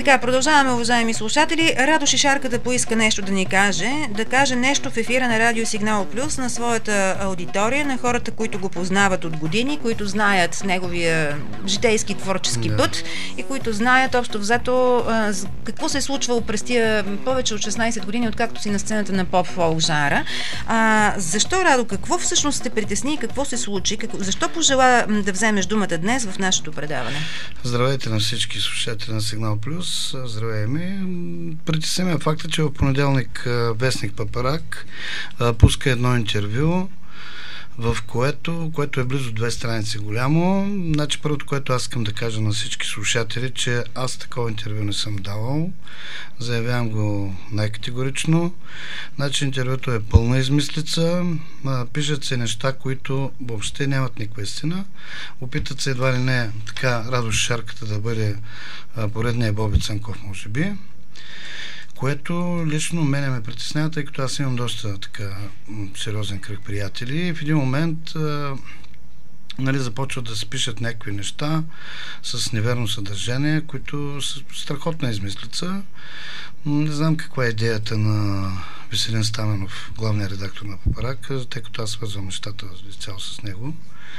Така, продължаваме, уважаеми слушатели. Радо Шишарката поиска нещо да ни каже, да каже нещо в ефира на Радио Сигнал Плюс на своята аудитория, на хората, които го познават от години, които знаят неговия житейски творчески път и които знаят общо взето какво се е случвало през тия повече от 16 години, откакто си на сцената на поп-фолк жанра. Защо, Радо, какво всъщност те притесни и какво се случи? Защо пожела да вземеш думата днес в нашето предаване? Здравейте на всички слушатели на Сигнал Плюс. Здравей ми. Притесни ме факта, че в понеделник вестник Папарак пуска едно интервю, в което е близо 2 страници голямо. Значи първото, което аз искам да кажа на всички слушатели, че аз такова интервю не съм давал. Заявявам го най-категорично. Значи интервюто е пълна измислица. Пишат се неща, които въобще нямат никаква истина. Опитат се едва ли не така Радо Шишарката да бъде поредния Боби Цанков, може би. Което лично мене ме притеснява, тъй като аз имам доста така сериозен кръг приятели и в един момент започват да се пишат някакви неща с неверно съдържание, които са страхотна измислица. Не знам каква е идеята на Веселин Стаменов, главният редактор на Папарак, тъй като аз свързвам нещата цяло с него.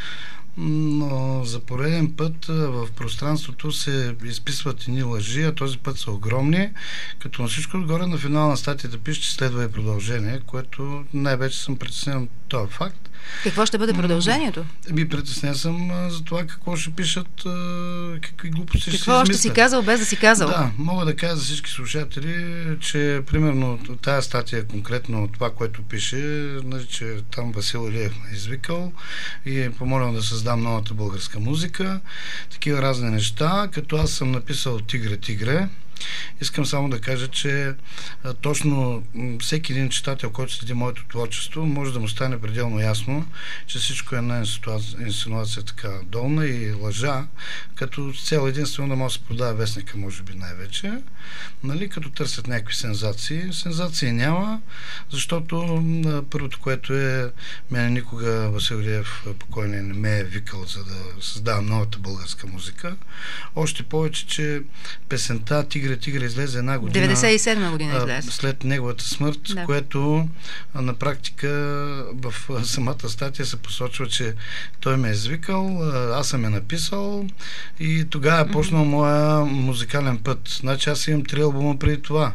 Но за пореден път в пространството се изписват едни лъжи, а този път са огромни, като на всичко отгоре на финал на статията пише, че следва и продължение, което най-вече съм притеснен от този факт. Какво ще бъде продължението? Притеснен съм за това какво ще пишат, какви глупости ще измислят. Какво още си казал, без да си казал? Да, мога да кажа за всички слушатели, че примерно тая статия, конкретно това, което пише, че там Васил Илиев ме е извикал и е помолил да създам новата българска музика, такива разни неща, като аз съм написал Тигре. Искам само да кажа, че точно всеки един читател, който следи моето творчество, може да му стане пределно ясно, че всичко е една инсинуация така долна и лъжа, като цел единствено да може да се продава вестника, може би най-вече, като търсят някакви сензации. Сензации няма, защото първото, което е, мене никога Васил Илиев покойния не ме е викал, за да създавам новата българска музика. Още повече, че песента Тигре излезе една година. 97 година излезе. След неговата смърт, което на практика в самата статия се посочва, че той ме е извикал, аз съм я написал и тогава е почнал моя музикален път. Значи аз имам 3 албума преди това.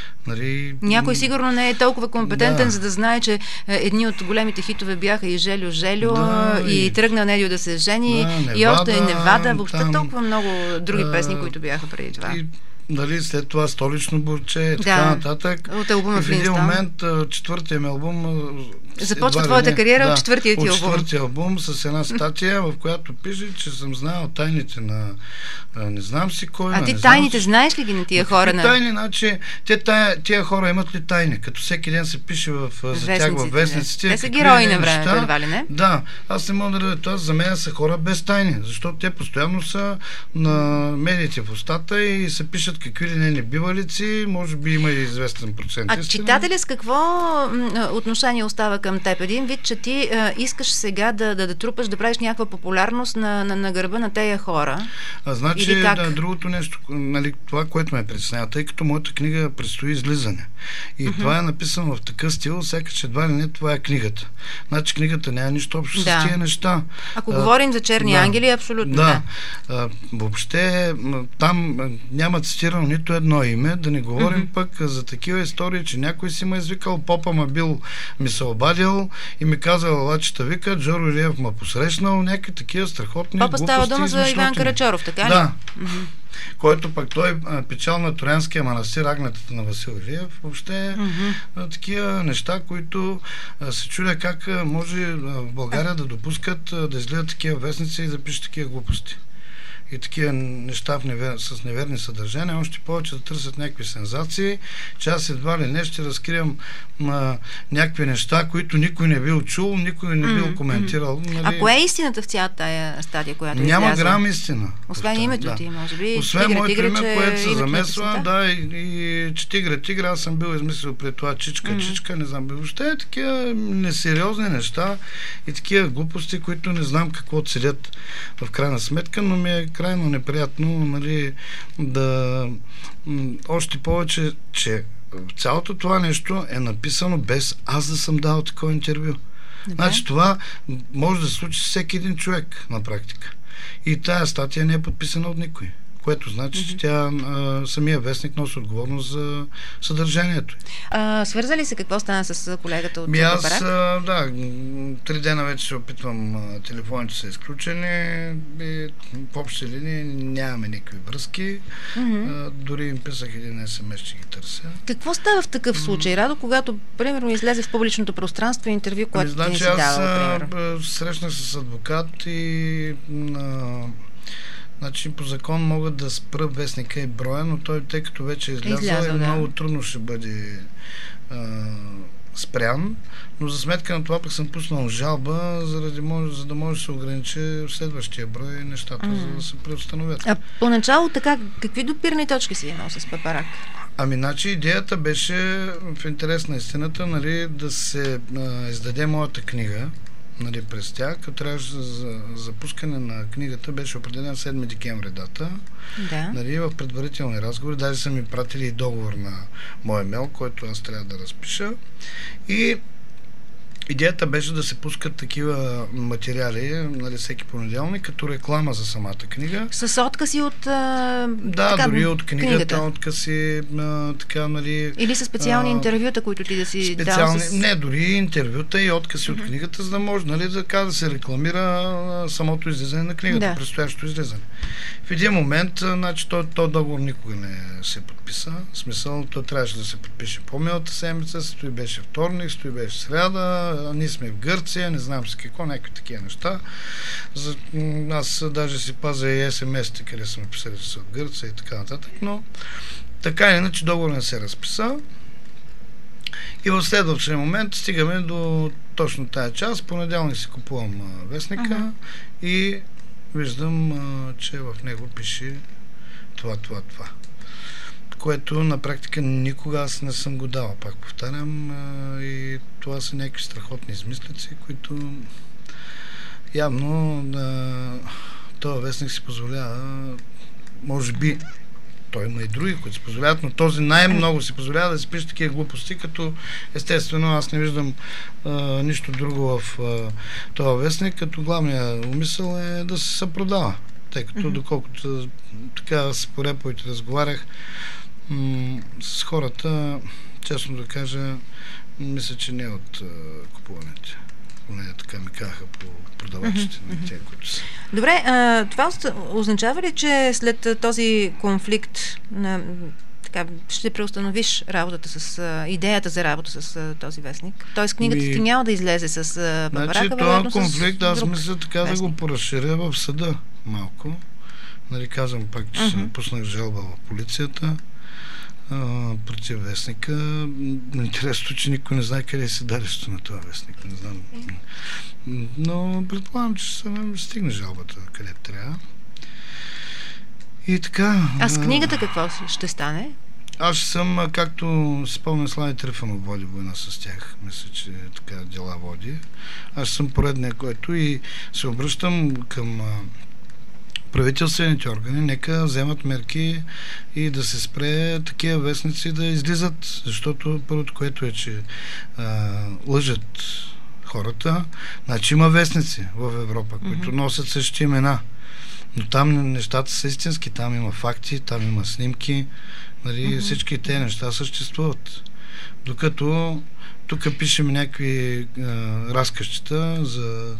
Някой сигурно не е толкова компетентен, за да знае, че едни от големите хитове бяха и Желю, и Тръгна Недио да се жени, и още Невада, въобще толкова много други песни, които бяха преди това. След това Столично бурче и така нататък. От албума в един момент, четвъртия ми албум започва твоята кариера от четвъртия ти албум. От четвъртия албум с една статия, в която пише, че съм знаел тайните на не знам си кой. А ти тайните знаеш ли ги на тия хора? Тайни, значи, тия хора имат ли тайни? Като всеки ден се пише за тях във вестниците. Те са герои на времето, едва ли не? Да, аз не мога да радя това. За мен са хора без тайни, защото те постоянно са на медиите в устата и се пишат какви ли не бивалици, може би има и известен процент. А читателя с какво отношение остава към теб? Един вид, че ти искаш сега да трупаш, да правиш някаква популярност на гърба на тея хора. Значи, другото нещо, това, което ме притеснява, тъй като моята книга предстои излизане. И това е написано в такъв стил, сякаш едва ли не това е книгата. Значи книгата няма нищо общо с тия неща. Ако говорим за черни ангели, абсолютно въобще там няма цитирано нито едно име, да не говорим пък за такива истории, че някой си ме извикал, попа ми се обадил и ми казал, лачета вика, Джоро Илиев ме посрещнал, някакви такива страхотни глупости. Попа става дума за Иван Карачоров, така ли? Да. Който пък той печал на Троянския манастир, агнетата на Васил Илиев. Въобще такива неща, които се чудя как може в България да допускат да изгледат такива вестници и да пишат такива глупости. И такива неща с неверни съдържания, още повече да търсят някакви сензации, че аз едва ли не ще разкрием някакви неща, които никой не бил чул, никой не бил коментирал. А кое е истината в цялата тая стадия, която няма грам истина. Освен името ти, може би. Освен моето име, което се замесва, и че Тигре, аз съм бил измислил пред това Чичка, не знам, въобще е такива несериозни неща и такива глупости, които не знам какво целят в крайна сметка, но ми е крайно неприятно, нали, да още повече, че цялото това нещо е написано без аз да съм дал такова интервю. Значи това може да се случи с всеки един човек на практика. И тая статия не е подписана от никой. Което значи, че тя самия вестник носи отговорност за съдържанието. Свързали се какво стана с колегата от Папарак? Аз, да, 3 дена вече се опитвам, телефоните са изключени и в общи линии нямаме никакви връзки. Дори им писах един СМС, че ги търся. Какво става в такъв случай, Радо, когато, примерно, излезе в публичното пространство интервю, което ти не си давал, примерно? Аз срещнах с адвокат и значи по закон могат да спра вестника и броя, но той, тъй като вече е излязъл, много трудно ще бъде спрян, но за сметка на това пък съм пуснал жалба, за да може да се ограничи следващия брой нещата, за да се преустановят. А поначало така, какви допирни точки си имал с Папарак? Значи идеята беше в интерес на истината, нали, да се издаде моята книга, нали, през тях, като трябваше за запускане на книгата беше определен 7 декември дата. Да. Нали, в предварителни разговори, даже са ми пратили и договор на моя мейл, който аз трябва да разпиша. И идеята беше да се пускат такива материали, нали, всеки понеделник, като реклама за самата книга. С откази от дори от книгата, откази, така, нали... Или с специални интервюта, които ти да си дал с... Не, дори интервюта и откази от книгата, за да може, нали, да се рекламира самото излизане на книгата, предстоящото излизане. В един момент, значи, този договор никога не се подписа. В смисъл, той трябваше да се подпише по-милата седмица, стои беше вторник, стои беше сряда, ние сме в Гърция, не знам с какво, някакви такива неща. Аз даже си пазя и СМС-те, къде съм написали, че са в Гърция и така нататък, но така или иначе договор не се разписа. И в следващия момент стигаме до точно тая част. Понеделник си купувам вестника и виждам, че в него пише това. Което на практика никога аз не съм го дал, пак повтарям, и това са някакви страхотни измислици, които явно този вестник си позволява, може би той има и други, които си позволяват, но този най-много си позволява да си пише такива глупости, като естествено аз не виждам нищо друго в този вестник, като главният умисъл е да се съпродава. Тъй като доколкото така с по-реповете разговарях с хората, честно да кажа, мисля, че не от купуването. Поне така ми казаха по продавачите на тия, които са. Добре, това означава ли, че след този конфликт така, ще преустановиш работата с идеята за работа с този вестник? Тоест книгата ти няма да излезе с Папарака, значи, това конфликт, аз мисля така вестник. Да го поразширя в съда малко. Нали, казвам пак, че съм пуснах жалба в полицията против вестника. Интересно, че никой не знае къде е седалището на това вестник. Не знам. Но предполагам, че ще стигне жалбата къде трябва. И така... А с книгата какво ще стане? Аз съм, както спомня, Слави Трифонов води война с тях. Мисля, че така дела води. Аз съм поредния, който и се обръщам към правителствените органи, нека вземат мерки и да се спре такива вестници да излизат, защото първото, което е, че лъжат хората. Значи има вестници в Европа, които носят същи имена. Но там нещата са истински, там има факти, там има снимки, нали, всички тези неща съществуват. Докато тук пишем някакви разказчета за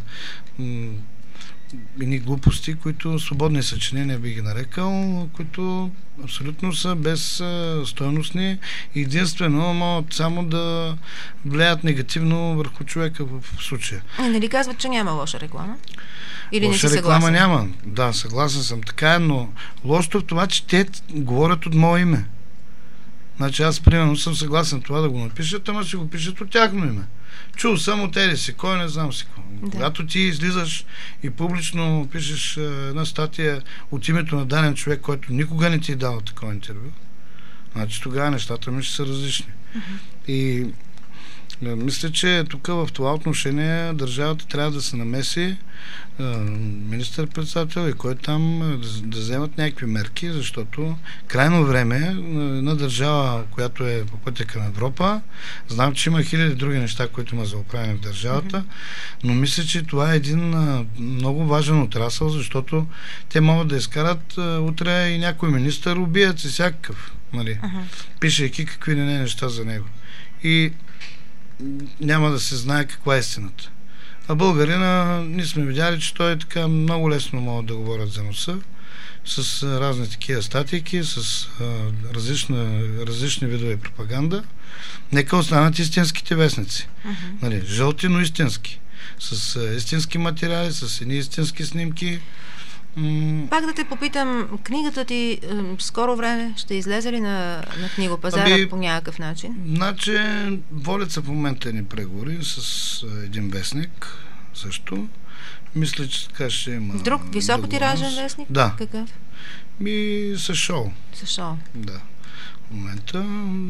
едни глупости, които свободни съчинения би ги нарекал, които абсолютно са без стойностни и единствено могат само да влияят негативно върху човека в случая. Нали казват, че няма лоша реклама? Или лоша не си реклама съгласен? няма. Да, съгласен съм. Така е, но лошото в това, че те говорят от мое име. Значи аз примерно съм съгласен това да го напишат, ама ще го пишат от тяхно име. Чул съм от тебе си, кой не знам си кой. Да. Когато ти излизаш и публично пишеш една статия от името на даден човек, който никога не ти е дал такова интервю, значи тогава нещата ми ще са различни. И Мисля, че тук в това отношение държавата трябва да се намеси, министър-председател и кой там да вземат някакви мерки, защото крайно време на държава, която е по пътя към Европа, знам, че има хиляди други неща, които има за оправяне в държавата, но мисля, че това е един много важен отрасъл, защото те могат да изкарат утре и някой министър убиец и всякакъв, нали, пишейки какви не неща за него. И няма да се знае каква е истината. А българина, ние сме видяли, че той е така много лесно могат да говорят за носа, с разни такива статики, с различни видове пропаганда. Нека останат истинските вестници. Нали, жълти, но истински. С истински материали, с едни истински снимки. Пак да те попитам, книгата ти скоро време ще излезе ли на книгопазара по някакъв начин? Значи, водят се в момента едни преговори с един вестник също. Мисля, че така ще има... Друг високотиражен вестник? Да. Какъв? С шоу. С шоу. Да. В момента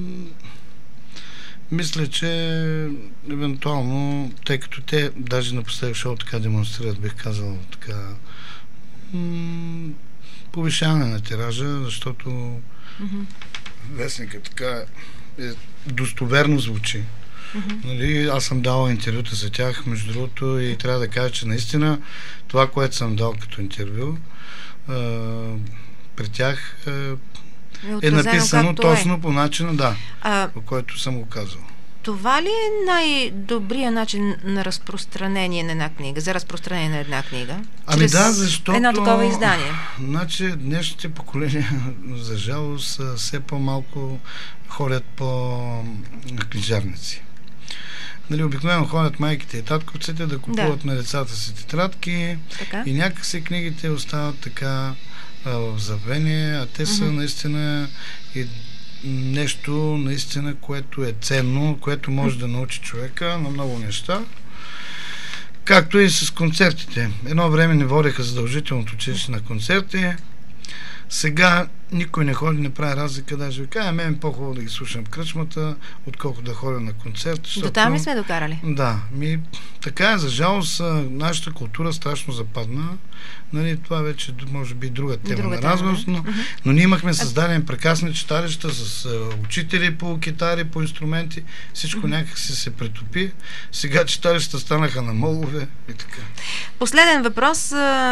мисля, че евентуално, тъй като те даже напоследък шоу така демонстрират, бих казал така, повишаване на тиража, защото вестника така достоверно звучи. Нали, аз съм дал интервюта за тях, между другото, и трябва да кажа, че наистина това, което съм дал като интервю при тях е написано точно по начина, по който съм го казал. Това ли е най-добрият начин на разпространение на една книга, за разпространение на една книга? Ами да, защото едно такова издание. Значи днешните поколения, за жалост, все по-малко ходят по книжарници. Нали, обикновено ходят майките и татковците да купуват на децата си тетрадки и някакси книгите остават така в забвение, а те са наистина и нещо наистина, което е ценно, което може да научи човека на много неща. Както и с концертите. Едно време не водеха задължителното училище на концерти. Сега никой не ходи, не прави разлика. Даже ви кажа, мен е по-хубаво да ги слушам в кръчмата, отколкото да ходя на концерт. До там ли сме докарали? Да. Така е, за жалост, нашата култура страшно западна. Нали, това вече може би друга тема на разговор, но ние имахме създадени прекрасни читалища с учители по китари, по инструменти. Всичко някак се претопи. Сега читалища станаха на молове и така. Последен въпрос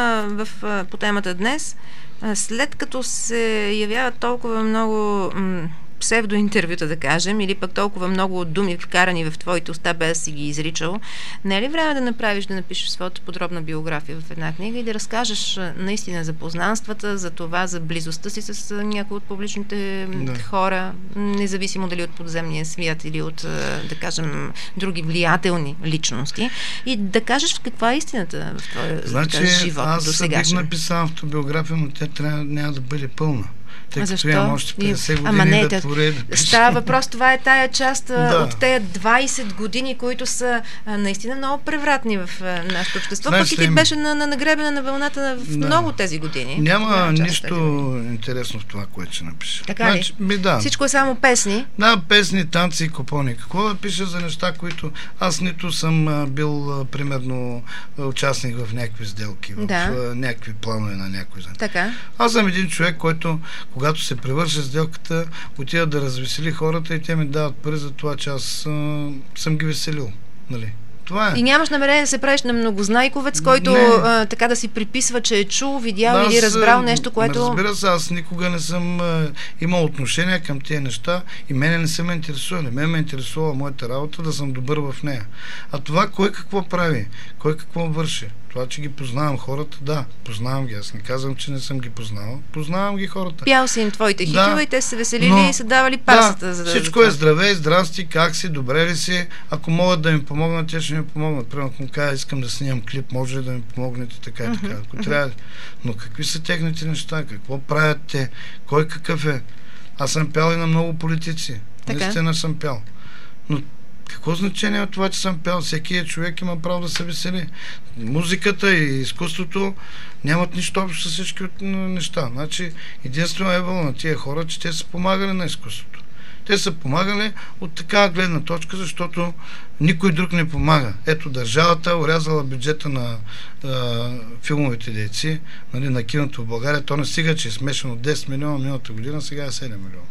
по темата днес. След като се явяват толкова много псевдоинтервюта, да кажем, или пък толкова много думи вкарани в твоите уста, без да си ги изричал, не е ли време да напишеш своята подробна биография в една книга и да разкажеш наистина за познанствата, за това, за близостта си с някои от публичните хора, независимо дали от подземния свят или от, да кажем, други влиятелни личности, и да кажеш каква е истината в твоя живот до сега? Аз бих написал автобиография, но тя няма да бъде пълна. Защо? Имам още 50 години да творя. Става въпрос, това е тая част от тези 20 години, които са наистина много превратни в нашето общество. Пък и ти беше нагребена на вълната в много тези години. Няма нищо интересно в това, което ще напиша. Така ли? Всичко е само песни? Да, песни, танци и купони. Какво да пиша за неща, които аз нито съм бил, примерно, участник в някакви сделки, в някакви планове на някой. Така. Аз съм един човек, който когато се превърши сделката, отива да развесели хората и те ми дават пари за това, че аз съм ги веселил. Нали? Това е. И нямаш намерение да се правиш на многознайковец, който така да си приписва, че е чул, видял или разбрал нещо, което... Разбира се, аз никога не съм имал отношение към тези неща и мене не са ме интересували. Мен ме интересува моята работа, да съм добър в нея. А това кой какво прави, кой какво върши, това, че ги познавам хората, познавам ги. Аз не казвам, че не съм ги познавал. Познавам ги хората. Пял си им твоите хитове и те се веселили и са давали парсата. За всичко е здравей, здрасти, как си, добре ли си? Ако могат да ми помогнат, те ще ми помогнат. Примерно, ако му кажа, искам да снимам клип, може ли да ми помогнете така и така. Ако трябва. Но какви са техните неща? Какво правят те? Кой какъв е? Аз съм пял и на много политици. Наистина съм пял. Но какво значение от това, че съм пял? Всеки човек има право да се весели. Музиката и изкуството нямат нищо общо с всички неща. Значи, единствено е на тия хора, че те са помагали на изкуството. Те са помагали от такава гледна точка, защото никой друг не помага. Ето, държавата орязала бюджета на филмовите дейци, нали, на киното в България. То не стига, че е смешано 10 милиона миналата година, сега е 7 милиона.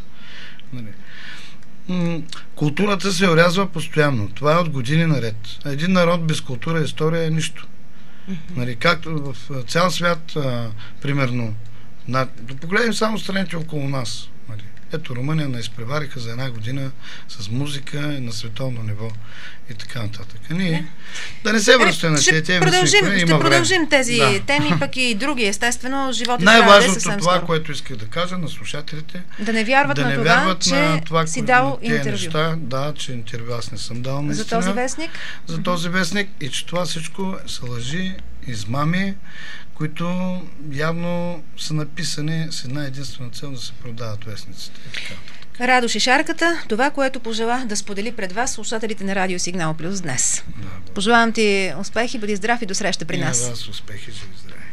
Нали. Културата се орязва постоянно. Това е от години наред. Един народ без култура и история е нищо. Нали, както в цял свят, примерно, да погледнем само страните около нас. Нали. Ето, Румъния не изпревариха за една година с музика и на световно ниво и така нататък. Ние да не се връщаме на тези теми. Ще продължим тези теми, пък и други, естествено. Животът най-важното това, което исках да кажа на слушателите, да не вярват на това, че си дал интервю. Неща, да, че интервю аз не съм дал наистина. За този вестник? За този вестник и че това всичко са лъжи, измами, които явно са написани с една единствена цел да се продават вестниците. Радо Шишарката, това, което пожела да сподели пред вас слушателите на Радио Сигнал Плюс днес. Пожелавам ти успехи, бъди здрав и до среща при нас. И на вас успехи, живи здрави.